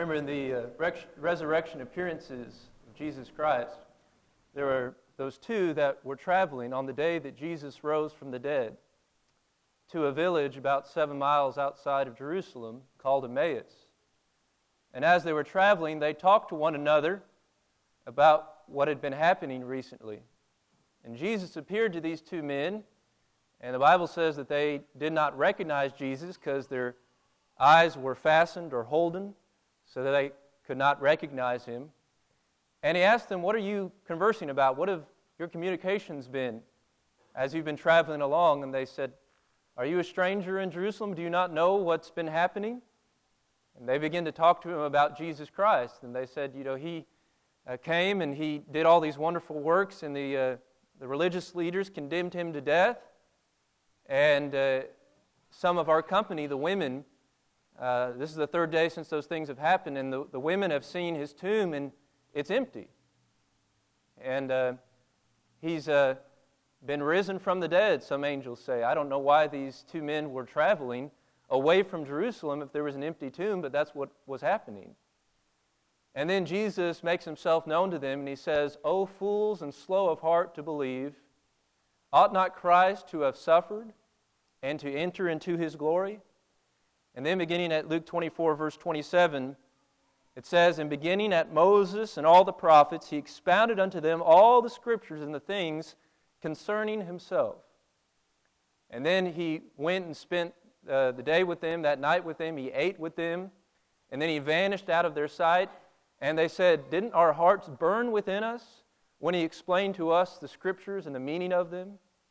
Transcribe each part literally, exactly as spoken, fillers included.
remember in the uh, rec- resurrection appearances of Jesus Christ, there were those two that were traveling on the day that Jesus rose from the dead to a village about seven miles outside of Jerusalem called Emmaus. And as they were traveling, they talked to one another about what had been happening recently. And Jesus appeared to these two men, and the Bible says that they did not recognize Jesus because their eyes were fastened or holden so that they could not recognize him. And he asked them, what are you conversing about? What have your communications been as you've been traveling along? And they said, are you a stranger in Jerusalem? Do you not know what's been happening? And they began to talk to him about Jesus Christ. And they said, you know, he uh, came and he did all these wonderful works, and the, uh, the religious leaders condemned him to death. And uh, some of our company, the women, uh, this is the third day since those things have happened, and the, the women have seen his tomb, and it's empty. And uh, he's uh, been risen from the dead, some angels say. I don't know why these two men were traveling away from Jerusalem if there was an empty tomb, but that's what was happening. And then Jesus makes himself known to them, and he says, O fools and slow of heart to believe, ought not Christ to have suffered and to enter into his glory? And then beginning at Luke twenty-four, verse twenty-seven, it says, and beginning at Moses and all the prophets, he expounded unto them all the scriptures and the things concerning himself. And then he went and spent uh, the day with them, that night with them, he ate with them, and then he vanished out of their sight. And they said, didn't our hearts burn within us when he explained to us the scriptures and the meaning of them?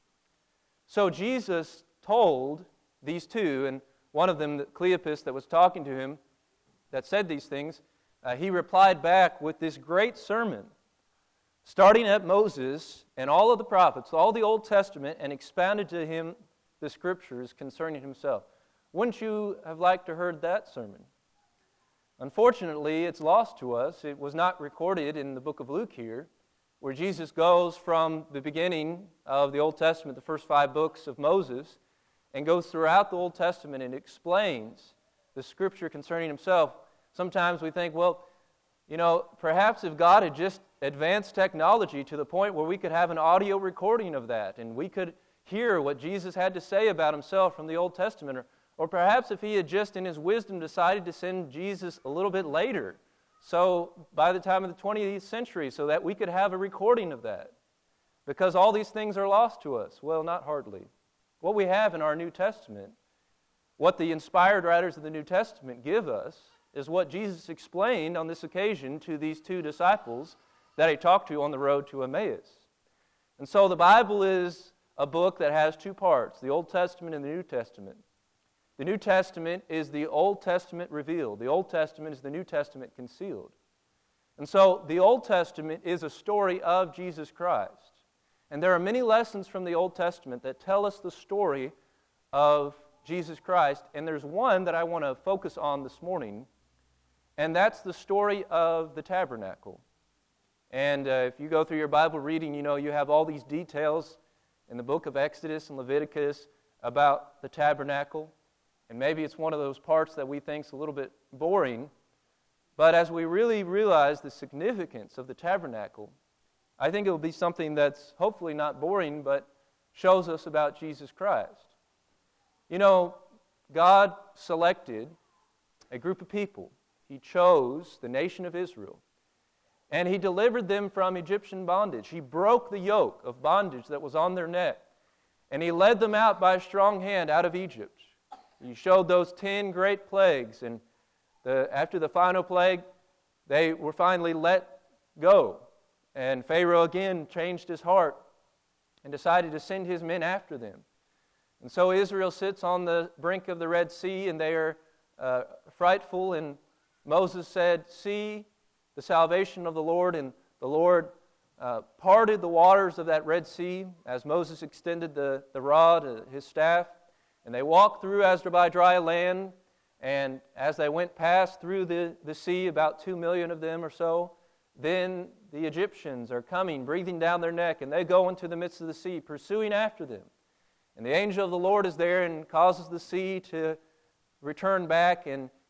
So Jesus told these two, and one of them, Cleopas, that was talking to him, that said these things, uh, he replied back with this great sermon, starting at Moses and all of the prophets, all the Old Testament, and expounded to him the scriptures concerning himself. Wouldn't you have liked to heard that sermon? Unfortunately, it's lost to us. It was not recorded in the book of Luke here, where Jesus goes from the beginning of the Old Testament, the first five books of Moses, and goes throughout the Old Testament and explains the scripture concerning himself. Sometimes we think, well, you know, perhaps if God had just advanced technology to the point where we could have an audio recording of that, and we could hear what Jesus had to say about himself from the Old Testament, or, or perhaps if he had just in his wisdom decided to send Jesus a little bit later, so by the time of the twentieth century, so that we could have a recording of that. Because all these things are lost to us. Well, not hardly. What we have in our New Testament, what the inspired writers of the New Testament give us, is what Jesus explained on this occasion to these two disciples that he talked to on the road to Emmaus. And so the Bible is a book that has two parts, the Old Testament and the New Testament. The New Testament is the Old Testament revealed. The Old Testament is the New Testament concealed. And so the Old Testament is a story of Jesus Christ. And there are many lessons from the Old Testament that tell us the story of Jesus Christ. And there's one that I want to focus on this morning, and that's the story of the tabernacle. And uh, if you go through your Bible reading, you know you have all these details in the book of Exodus and Leviticus about the tabernacle. And maybe it's one of those parts that we think is a little bit boring. But as we really realize the significance of the tabernacle, I think it will be something that's hopefully not boring, but shows us about Jesus Christ. You know, God selected a group of people. He chose the nation of Israel, and He delivered them from Egyptian bondage. He broke the yoke of bondage that was on their neck, and He led them out by a strong hand out of Egypt. He showed those ten great plagues, and the, after the final plague, they were finally let go. And Pharaoh again changed his heart and decided to send his men after them. And so Israel sits on the brink of the Red Sea, and they are uh, frightful, and Moses said, see the salvation of the Lord, and the Lord uh, parted the waters of that Red Sea as Moses extended the, the rod, uh, his staff, and they walked through as by dry land, and as they went past through the, the sea, about two million of them or so, then the Egyptians are coming, breathing down their neck, and they go into the midst of the sea, pursuing after them. And the angel of the Lord is there and causes the sea to return back, and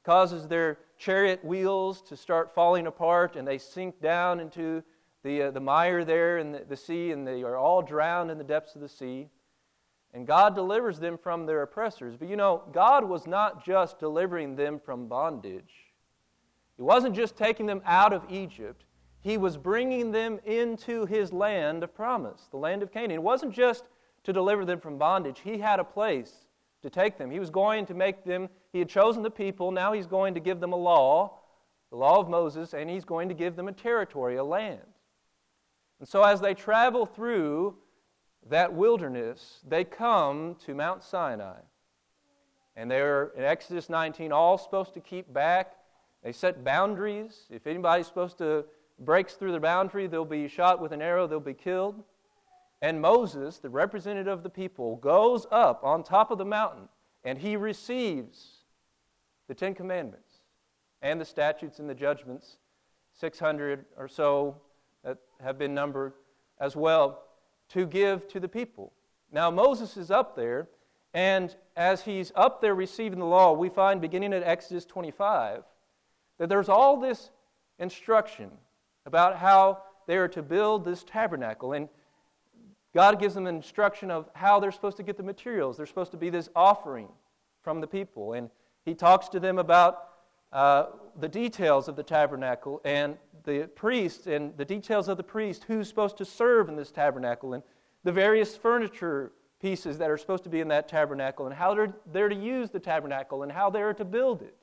causes their chariot wheels to start falling apart, and they sink down into the, uh, the mire there in the, the sea, and they are all drowned in the depths of the sea. And God delivers them from their oppressors. But you know, God was not just delivering them from bondage. He wasn't just taking them out of Egypt. He was bringing them into His land of promise, the land of Canaan. It wasn't just to deliver them from bondage. He had a place to take them. He was going to make them, He had chosen the people, now He's going to give them a law, the law of Moses, and He's going to give them a territory, a land. And so as they travel through that wilderness, they come to Mount Sinai. And they're, in Exodus nineteen, all supposed to keep back. They set boundaries. If anybody's supposed to breaks through the boundary, they'll be shot with an arrow, they'll be killed. And Moses, the representative of the people, goes up on top of the mountain, and he receives the Ten Commandments and the statutes and the judgments, six hundred or so that have been numbered as well, to give to the people. Now Moses is up there, and as he's up there receiving the law, we find beginning at Exodus twenty-five that there's all this instruction about how they are to build this tabernacle. And God gives them instruction of how they're supposed to get the materials. There's supposed to be this offering from the people. And He talks to them about uh, the details of the tabernacle and the priest and the details of the priest, who's supposed to serve in this tabernacle, and the various furniture pieces that are supposed to be in that tabernacle, and how they're, they're to use the tabernacle, and how they're to build it.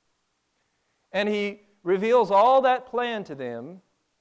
And He reveals all that plan to them.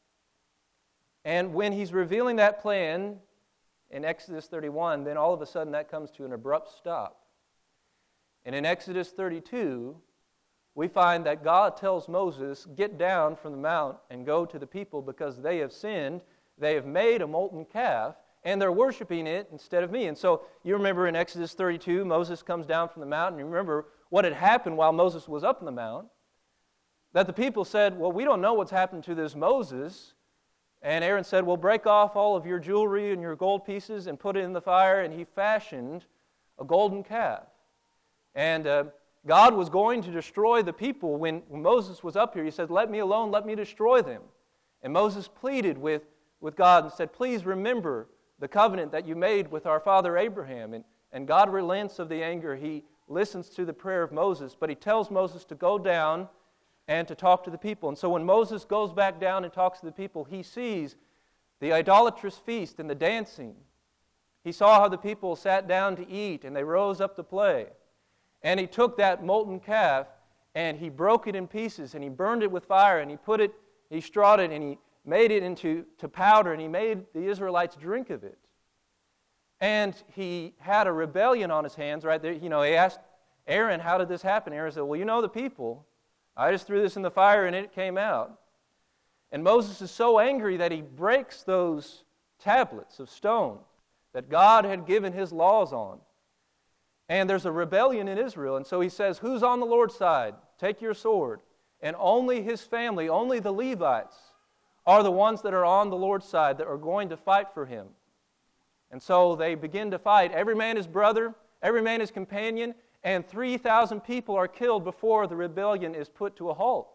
And when He's revealing that plan in Exodus thirty-one, then all of a sudden that comes to an abrupt stop. And in Exodus thirty-two, we find that God tells Moses, get down from the mount and go to the people because they have sinned. They have made a molten calf, and they're worshiping it instead of me. And so you remember in Exodus thirty-two, Moses comes down from the mountain. You remember what had happened while Moses was up in the mount. That the people said, well, we don't know what's happened to this Moses. And Aaron said, well, break off all of your jewelry and your gold pieces and put it in the fire. And he fashioned a golden calf. And uh, God was going to destroy the people when, when Moses was up here. He said, let me alone, let me destroy them. And Moses pleaded with, with God and said, please remember the covenant that you made with our father Abraham. And, and God relents of the anger. He listens to the prayer of Moses, but He tells Moses to go down and to talk to the people. And so when Moses goes back down and talks to the people, he sees the idolatrous feast and the dancing. He saw how the people sat down to eat and they rose up to play. And he took that molten calf and he broke it in pieces and he burned it with fire and he put it, he strawed it and he made it into to powder and he made the Israelites drink of it. And he had a rebellion on his hands right there. You know, he asked Aaron, how did this happen? Aaron said, well, you know the people. I just threw this in the fire and it came out. And Moses is so angry that he breaks those tablets of stone that God had given His laws on. And there's a rebellion in Israel. And so he says, who's on the Lord's side? Take your sword. And only his family, only the Levites, are the ones that are on the Lord's side that are going to fight for Him. And so they begin to fight. Every man his brother, every man his companion, and three thousand people are killed before the rebellion is put to a halt.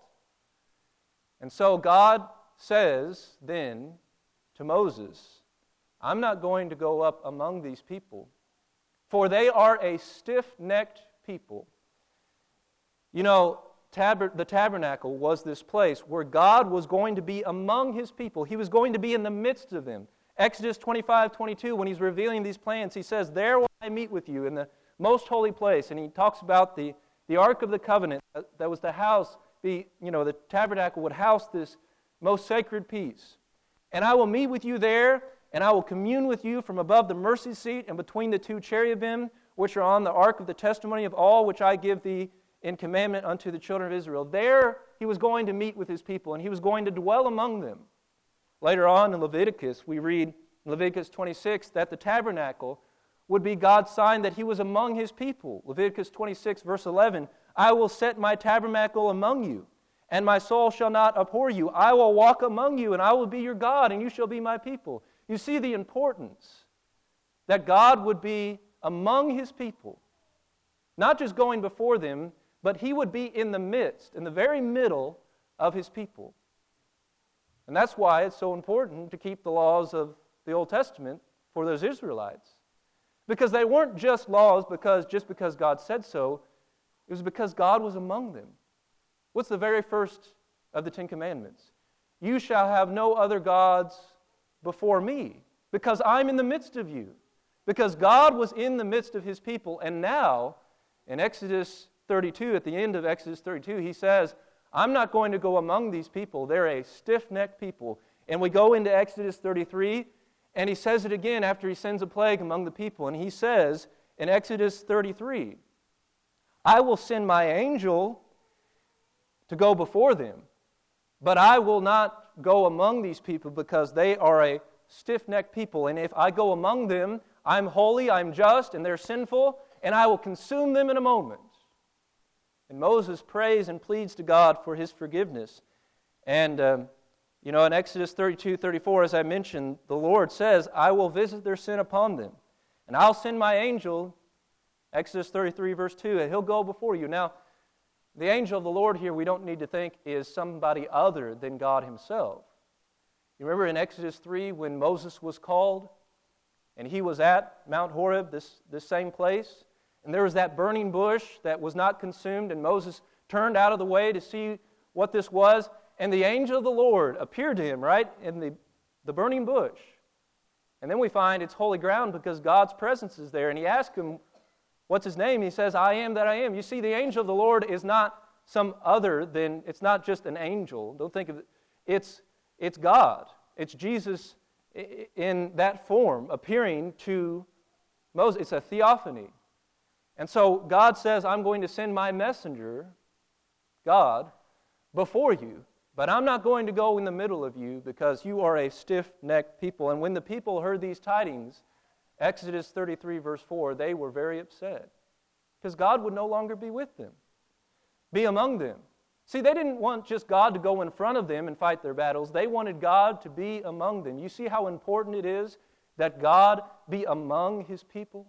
And so God says then to Moses, I'm not going to go up among these people, for they are a stiff-necked people. You know, tab- the tabernacle was this place where God was going to be among His people. He was going to be in the midst of them. Exodus twenty-five twenty-two, when He's revealing these plans, He says, there will I meet with you in the most holy place. And He talks about the, the Ark of the Covenant that was the house, the, you know, the tabernacle would house this most sacred piece. And I will meet with you there, and I will commune with you from above the mercy seat and between the two cherubim, which are on the ark of the testimony of all which I give thee in commandment unto the children of Israel. There He was going to meet with His people, and He was going to dwell among them. Later on in Leviticus, we read in Leviticus twenty-six that the tabernacle would be God's sign that He was among His people. Leviticus twenty-six, verse eleven, I will set my tabernacle among you, and my soul shall not abhor you. I will walk among you, and I will be your God, and you shall be my people. You see the importance that God would be among His people, not just going before them, but he would be in the midst, in the very middle of his people. And that's why it's so important to keep the laws of the Old Testament for those Israelites. Because they weren't just laws because just because God said so. It was because God was among them. What's the very first of the Ten Commandments? You shall have no other gods before me, because I'm in the midst of you. Because God was in the midst of his people, and now, in Exodus thirty-two, at the end of Exodus thirty-two, he says, I'm not going to go among these people. They're a stiff-necked people. And we go into Exodus thirty-three, and he says it again after he sends a plague among the people. And he says in Exodus thirty-three, I will send my angel to go before them, but I will not go among these people because they are a stiff-necked people. And if I go among them, I'm holy, I'm just, and they're sinful, and I will consume them in a moment. And Moses prays and pleads to God for his forgiveness. And, um, you know, in Exodus thirty-two, thirty-four, as I mentioned, the Lord says, I will visit their sin upon them, and I'll send my angel, Exodus thirty-three, verse two, and he'll go before you. Now, the angel of the Lord here, we don't need to think is somebody other than God himself. You remember in Exodus three when Moses was called, and he was at Mount Horeb, this, this same place, and there was that burning bush that was not consumed, and Moses turned out of the way to see what this was, and the angel of the Lord appeared to him, right, in the, the burning bush. And then we find it's holy ground because God's presence is there, and he asked him, what's his name? He says, I am that I am. You see, the angel of the Lord is not some other than, it's not just an angel. Don't think of it. It's, it's God. It's Jesus in that form appearing to Moses. It's a theophany. And so God says, I'm going to send my messenger, God, before you. But I'm not going to go in the middle of you because you are a stiff-necked people. And when the people heard these tidings, Exodus thirty-three, verse four, they were very upset because God would no longer be with them, be among them. See, they didn't want just God to go in front of them and fight their battles. They wanted God to be among them. You see how important it is that God be among his people?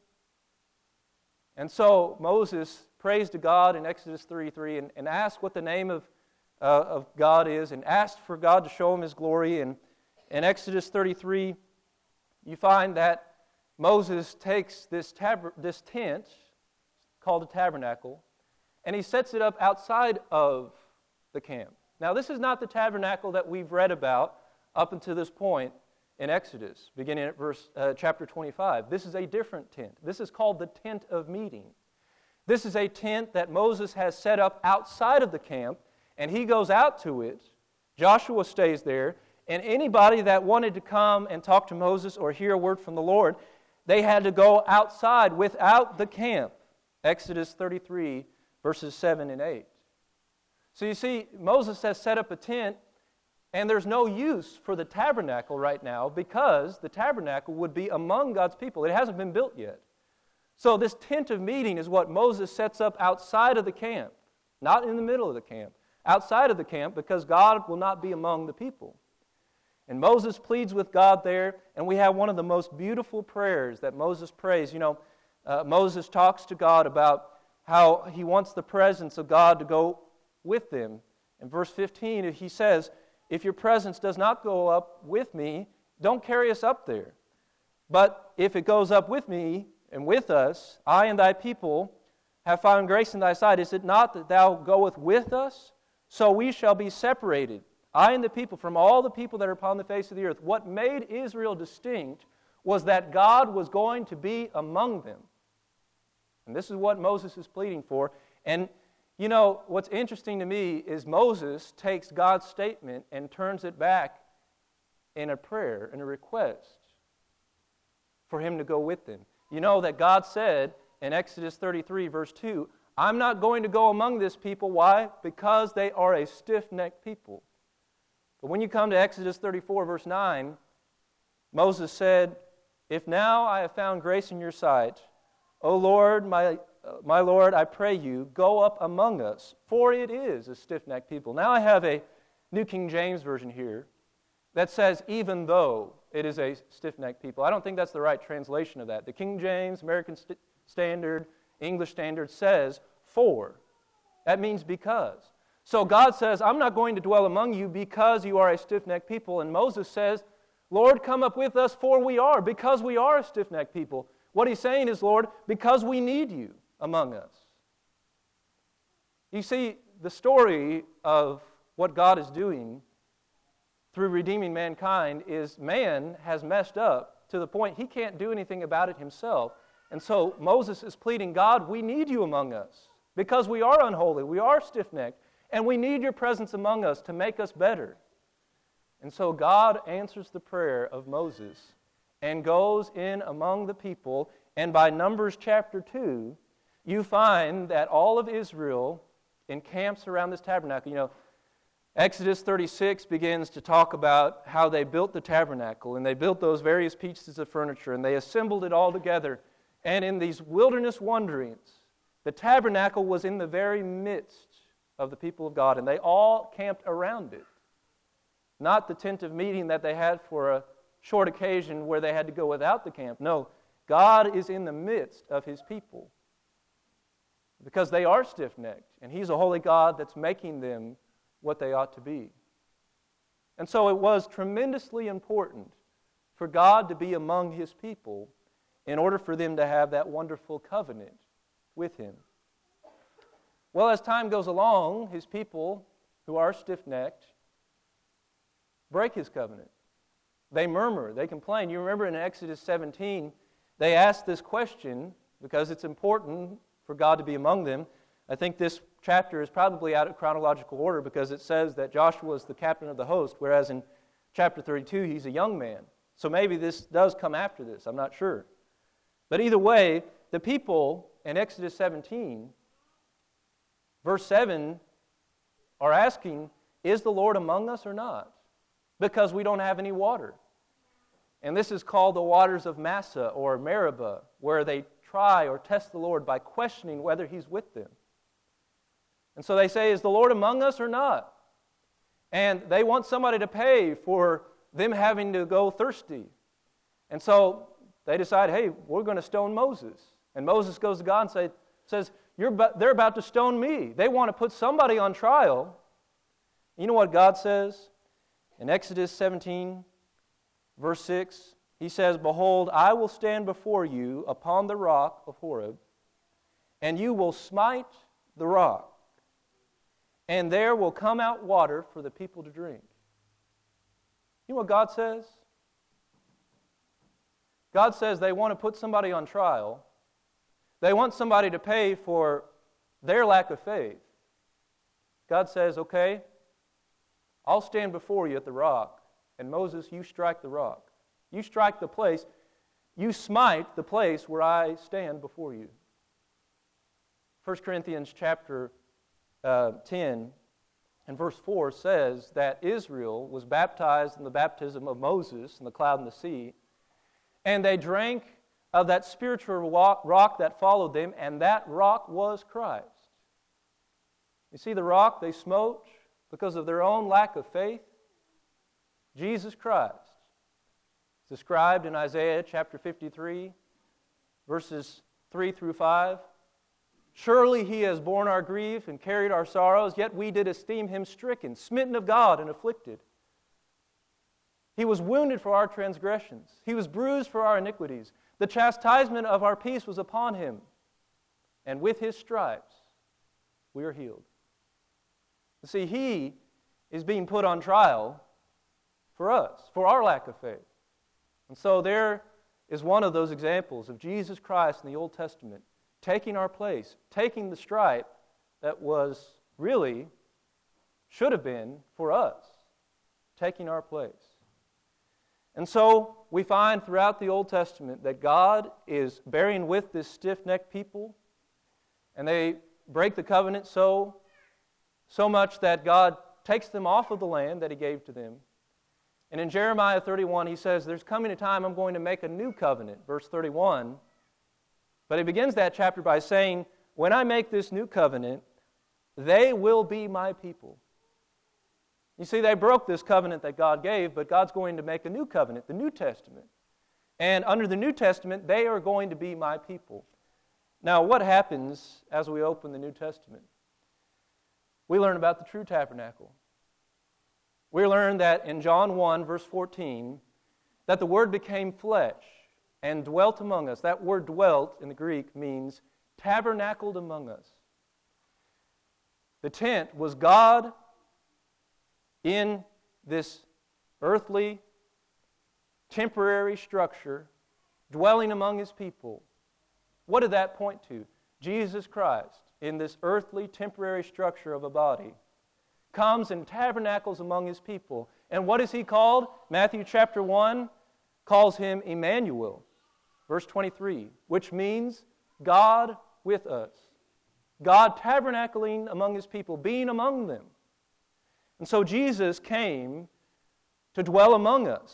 And so Moses prays to God in Exodus thirty-three and, and asked what the name of, uh, of God is and asked for God to show him his glory. And in Exodus thirty-three, you find that Moses takes this, tab- this tent called a tabernacle, and he sets it up outside of the camp. Now, this is not the tabernacle that we've read about up until this point in Exodus, beginning at verse uh, chapter twenty-five. This is a different tent. This is called the tent of meeting. This is a tent that Moses has set up outside of the camp, and he goes out to it. Joshua stays there, and anybody that wanted to come and talk to Moses or hear a word from the Lord, they had to go outside without the camp. Exodus thirty-three, verses seven and eight. So you see, Moses has set up a tent, and there's no use for the tabernacle right now because the tabernacle would be among God's people. It hasn't been built yet. So this tent of meeting is what Moses sets up outside of the camp, not in the middle of the camp, outside of the camp because God will not be among the people. And Moses pleads with God there, and we have one of the most beautiful prayers that Moses prays. You know, uh, Moses talks to God about how he wants the presence of God to go with them. In verse fifteen, he says, if your presence does not go up with me, don't carry us up there. But if it goes up with me and with us, I and thy people have found grace in thy sight. Is it not that thou goest with us? So we shall be separated, I and the people, from all the people that are upon the face of the earth. What made Israel distinct was that God was going to be among them. And this is what Moses is pleading for. And, you know, what's interesting to me is Moses takes God's statement and turns it back in a prayer, in a request for him to go with them. You know that God said in Exodus thirty-three, verse two, I'm not going to go among this people. Why? Because they are a stiff-necked people. But when you come to Exodus thirty-four, verse nine, Moses said, if now I have found grace in your sight, O Lord, my, uh, my Lord, I pray you, go up among us, for it is a stiff-necked people. Now I have a New King James Version here that says, even though it is a stiff-necked people. I don't think that's the right translation of that. The King James, American St- Standard, English Standard says, for. That means because. So God says, I'm not going to dwell among you because you are a stiff-necked people. And Moses says, Lord, come up with us, for we are, because we are a stiff-necked people. What he's saying is, Lord, because we need you among us. You see, the story of what God is doing through redeeming mankind is man has messed up to the point he can't do anything about it himself. And so Moses is pleading, God, we need you among us because we are unholy, we are stiff-necked, and we need your presence among us to make us better. And so God answers the prayer of Moses and goes in among the people, and by Numbers chapter two, you find that all of Israel encamps around this tabernacle. You know, Exodus thirty-six begins to talk about how they built the tabernacle, and they built those various pieces of furniture, and they assembled it all together. And in these wilderness wanderings, the tabernacle was in the very midst of the people of God, and they all camped around it. Not the tent of meeting that they had for a short occasion where they had to go without the camp. No, God is in the midst of His people because they are stiff-necked, and He's a holy God that's making them what they ought to be. And so it was tremendously important for God to be among His people in order for them to have that wonderful covenant with Him. Well, as time goes along, His people, who are stiff-necked, break His covenant. They murmur, they complain. You remember in Exodus seventeen, they asked this question because it's important for God to be among them. I think this chapter is probably out of chronological order because it says that Joshua is the captain of the host, whereas in chapter thirty-two, he's a young man. So maybe this does come after this, I'm not sure. But either way, the people in Exodus seventeen, verse seven, are asking, is the Lord among us or not? Because we don't have any water. And this is called the waters of Massa or Meribah, where they try or test the Lord by questioning whether He's with them. And so they say, is the Lord among us or not? And they want somebody to pay for them having to go thirsty. And so they decide, hey, we're going to stone Moses. And Moses goes to God and say, says, You're about, they're about to stone me. They want to put somebody on trial. You know what God says? In Exodus seventeen, verse six, He says, Behold, I will stand before you upon the rock of Horeb, and you will smite the rock, and there will come out water for the people to drink. You know what God says? God says they want to put somebody on trial. They want somebody to pay for their lack of faith. God says, okay, I'll stand before you at the rock, and Moses, you strike the rock. You strike the place, you smite the place where I stand before you. First Corinthians chapter uh, ten and verse four says that Israel was baptized in the baptism of Moses in the cloud and the sea, and they drank of that spiritual rock that followed them, and that rock was Christ. You see the rock they smote because of their own lack of faith? Jesus Christ. It's described in Isaiah chapter fifty-three, verses three through five. Surely He has borne our grief and carried our sorrows, yet we did esteem Him stricken, smitten of God, and afflicted. He was wounded for our transgressions. He was bruised for our iniquities. The chastisement of our peace was upon Him, and with His stripes we are healed. You see, He is being put on trial for us, for our lack of faith. And so there is one of those examples of Jesus Christ in the Old Testament taking our place, taking the stripe that was really, should have been for us, taking our place. And so we find throughout the Old Testament that God is bearing with this stiff-necked people, and they break the covenant so, so much that God takes them off of the land that He gave to them. And in Jeremiah thirty-one, He says, there's coming a time I'm going to make a new covenant, verse thirty-one. But He begins that chapter by saying, when I make this new covenant, they will be my people. You see, they broke this covenant that God gave, but God's going to make a new covenant, the New Testament. And under the New Testament, they are going to be my people. Now, what happens as we open the New Testament? we learn about the true tabernacle. We learn that in John one, verse fourteen, that the Word became flesh and dwelt among us. That word dwelt in the Greek means tabernacled among us. The tent was God in this earthly, temporary structure, dwelling among His people. What did that point to? Jesus Christ, in this earthly, temporary structure of a body, comes and tabernacles among His people. And what is He called? Matthew chapter one calls Him Emmanuel, verse twenty-three, which means God with us. God tabernacling among His people, being among them. And so Jesus came to dwell among us.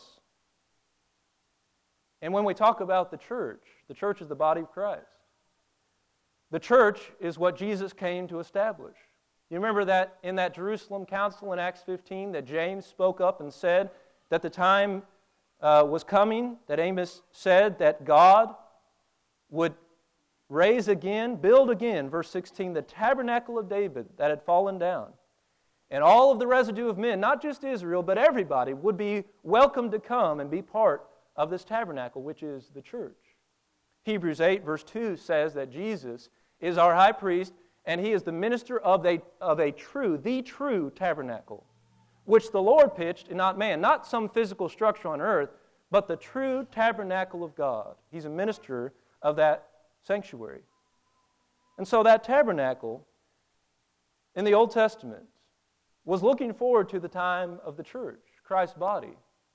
And when we talk about the church, the church is the body of Christ. The church is what Jesus came to establish. You remember that in that Jerusalem council in Acts fifteen that James spoke up and said that the time uh, was coming, that Amos said that God would raise again, build again, verse sixteen, the tabernacle of David that had fallen down. And all of the residue of men, not just Israel, but everybody, would be welcome to come and be part of this tabernacle, which is the church. Hebrews eight, verse two says that Jesus is our high priest, and He is the minister of a, of a true, the true tabernacle, which the Lord pitched and not man. Not some physical structure on earth, but the true tabernacle of God. He's a minister of that sanctuary. And so that tabernacle in the Old Testament was looking forward to the time of the church, Christ's body.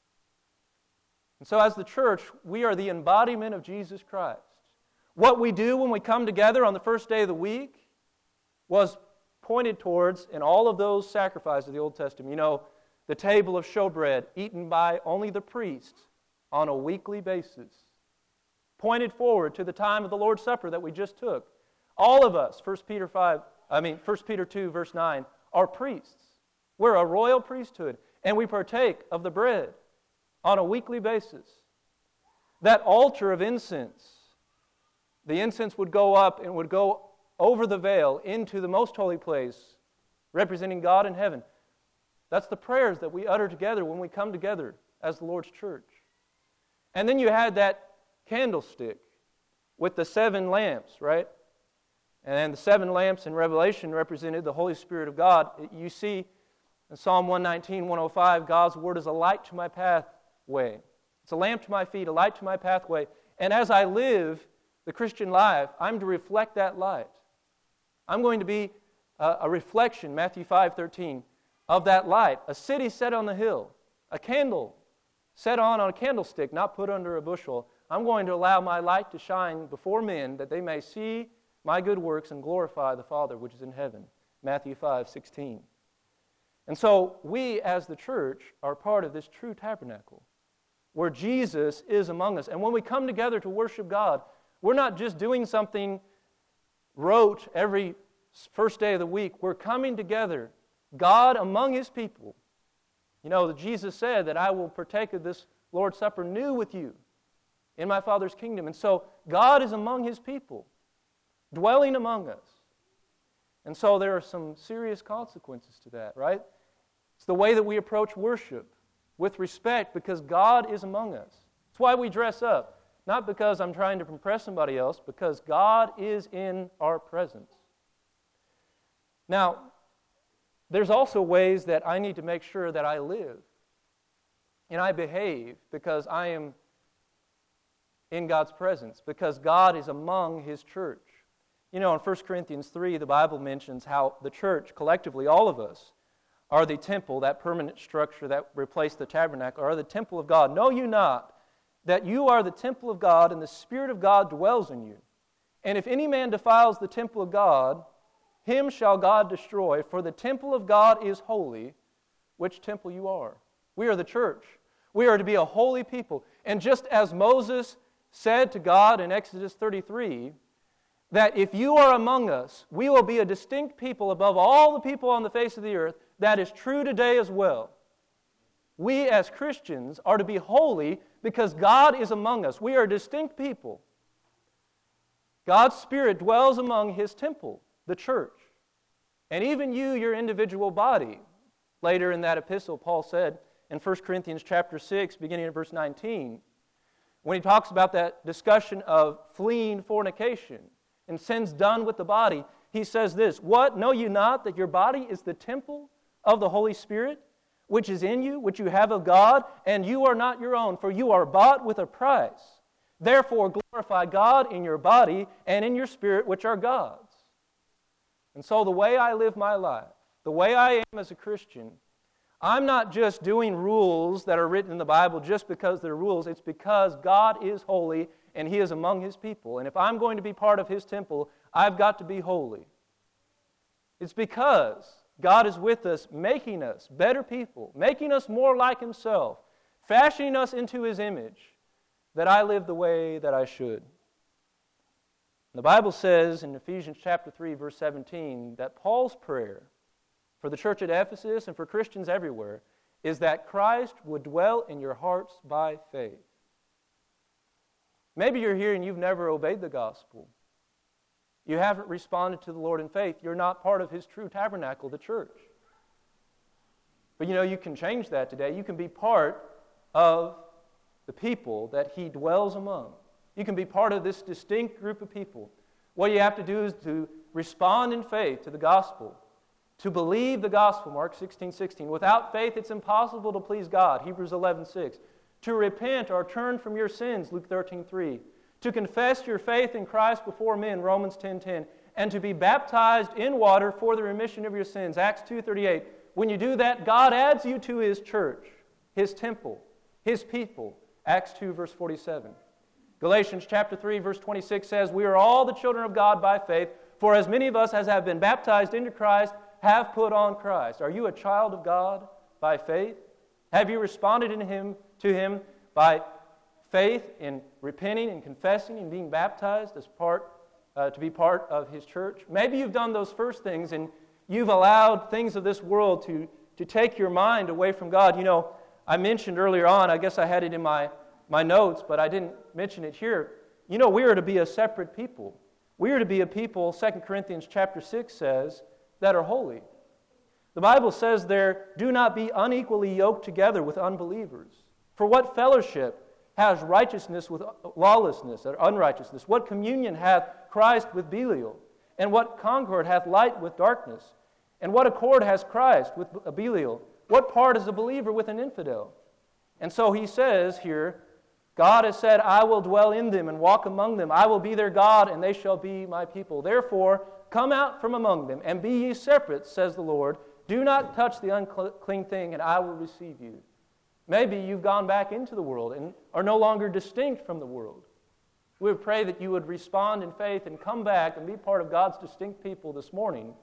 And so as the church, we are the embodiment of Jesus Christ. What we do when we come together on the first day of the week was pointed towards in all of those sacrifices of the Old Testament. You know, the table of showbread eaten by only the priest on a weekly basis, pointed forward to the time of the Lord's Supper that we just took. All of us, First Peter five, I mean First Peter two, verse nine, are priests. We're a royal priesthood, and we partake of the bread on a weekly basis. That altar of incense, the incense would go up and would go over the veil into the most holy place, representing God in heaven. That's the prayers that we utter together when we come together as the Lord's church. And then you had that candlestick with the seven lamps, right? And the seven lamps in Revelation represented the Holy Spirit of God. You see in Psalm one nineteen, one oh five, God's word is a light to my pathway. It's a lamp to my feet, a light to my pathway. And as I live the Christian life, I'm to reflect that light. I'm going to be a, a reflection, Matthew five thirteen, of that light. A city set on the hill, a candle set on on a candlestick, not put under a bushel. I'm going to allow my light to shine before men that they may see my good works and glorify the Father which is in heaven. Matthew five sixteen. And so we as the church are part of this true tabernacle where Jesus is among us. And when we come together to worship God, we're not just doing something rote every first day of the week. We're coming together, God among His people. You know, Jesus said that I will partake of this Lord's Supper new with you in my Father's kingdom. And so God is among His people, dwelling among us. And so there are some serious consequences to that, right? It's the way that we approach worship with respect because God is among us. It's why we dress up. Not because I'm trying to impress somebody else, because God is in our presence. Now, there's also ways that I need to make sure that I live and I behave because I am in God's presence, because God is among His church. You know, in First Corinthians three, the Bible mentions how the church, collectively, all of us, are the temple, that permanent structure that replaced the tabernacle, are the temple of God. Know you not that you are the temple of God, and the Spirit of God dwells in you. And if any man defiles the temple of God, him shall God destroy, for the temple of God is holy, which temple you are. We are the church. We are to be a holy people. And just as Moses said to God in Exodus thirty-three, that if you are among us, we will be a distinct people above all the people on the face of the earth. That is true today as well. We as Christians are to be holy because God is among us. We are a distinct people. God's Spirit dwells among His temple, the church. And even you, your individual body. Later in that epistle, Paul said in First Corinthians chapter six, beginning at verse nineteen, when he talks about that discussion of fleeing fornication and sins done with the body, he says this, "What, know you not that your body is the temple of the Holy Spirit, which is in you, which you have of God, and you are not your own, for you are bought with a price. Therefore glorify God in your body and in your spirit, which are God's." And so the way I live my life, the way I am as a Christian, I'm not just doing rules that are written in the Bible just because they're rules. It's because God is holy and He is among His people. And if I'm going to be part of His temple, I've got to be holy. It's because God is with us, making us better people, making us more like Himself, fashioning us into His image, that I live the way that I should. The Bible says in Ephesians chapter three, verse seventeen, that Paul's prayer for the church at Ephesus and for Christians everywhere is that Christ would dwell in your hearts by faith. Maybe you're here and you've never obeyed the gospel. You haven't responded to the Lord in faith. You're not part of His true tabernacle, the church. But you know, you can change that today. You can be part of the people that He dwells among. You can be part of this distinct group of people. What you have to do is to respond in faith to the gospel, to believe the gospel, Mark sixteen sixteen. Without faith, it's impossible to please God, Hebrews eleven six. To repent or turn from your sins, Luke thirteen three. To confess your faith in Christ before men, Romans ten ten. And to be baptized in water for the remission of your sins, Acts two thirty-eight. When you do that, God adds you to His church, His temple, His people, Acts two verse forty-seven. Galatians chapter three verse twenty-six says, "We are all the children of God by faith, for as many of us as have been baptized into Christ have put on Christ." Are you a child of God by faith? Have you responded in him to Him by faith in repenting and confessing and being baptized as part uh, to be part of His church? Maybe you've done those first things and you've allowed things of this world to, to take your mind away from God. You know, I mentioned earlier on, I guess I had it in my, my notes, but I didn't mention it here. You know, we are to be a separate people. We are to be a people, Second Corinthians chapter six says, that are holy. The Bible says there, "Do not be unequally yoked together with unbelievers. For what fellowship has righteousness with lawlessness or unrighteousness? What communion hath Christ with Belial? And what concord hath light with darkness? And what accord has Christ with Belial? What part is a believer with an infidel?" And so he says here, God has said, "I will dwell in them and walk among them. I will be their God, and they shall be my people. Therefore, come out from among them, and be ye separate, says the Lord. Do not touch the unclean thing, and I will receive you." Maybe you've gone back into the world and are no longer distinct from the world. We would pray that you would respond in faith and come back and be part of God's distinct people this morning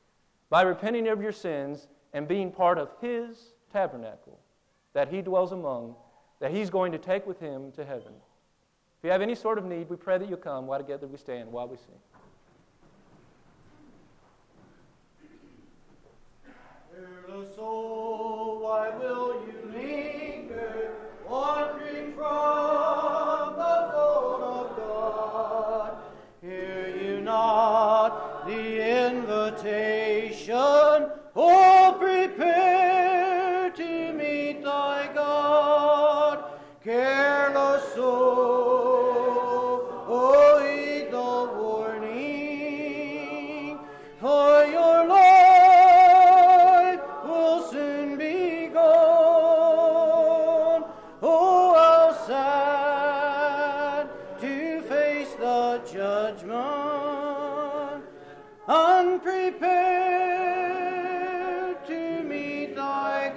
by repenting of your sins and being part of His tabernacle that He dwells among, that He's going to take with Him to heaven. If you have any sort of need, we pray that you'll come while together we stand, while we sing. Soul, why will you linger, wandering from the fold of God? Hear you not the invitation? Oh, prepare to meet thy God. Careless soul, oh, heed the warning, for your Lord unprepared to meet thy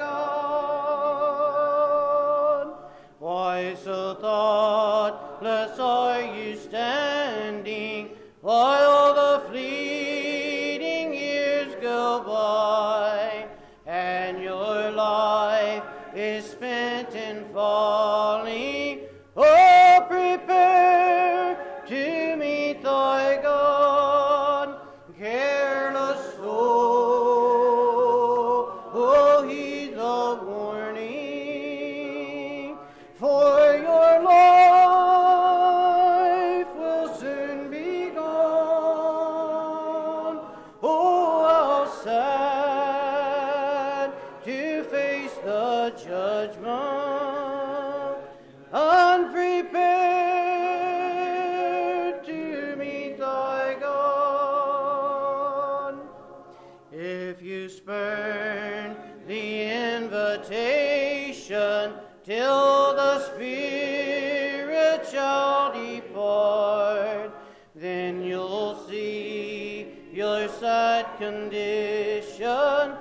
God. Why so thoughtless are you standing while the fleeting years go by, and your life is spent in folly? Oh, prepare to meet thy God. Careless soul, oh, heed the warning, for your life will soon be gone. Oh, how sad the judgment, unprepared to meet thy God. If you spurn the invitation till the Spirit shall depart, then you'll see your sad condition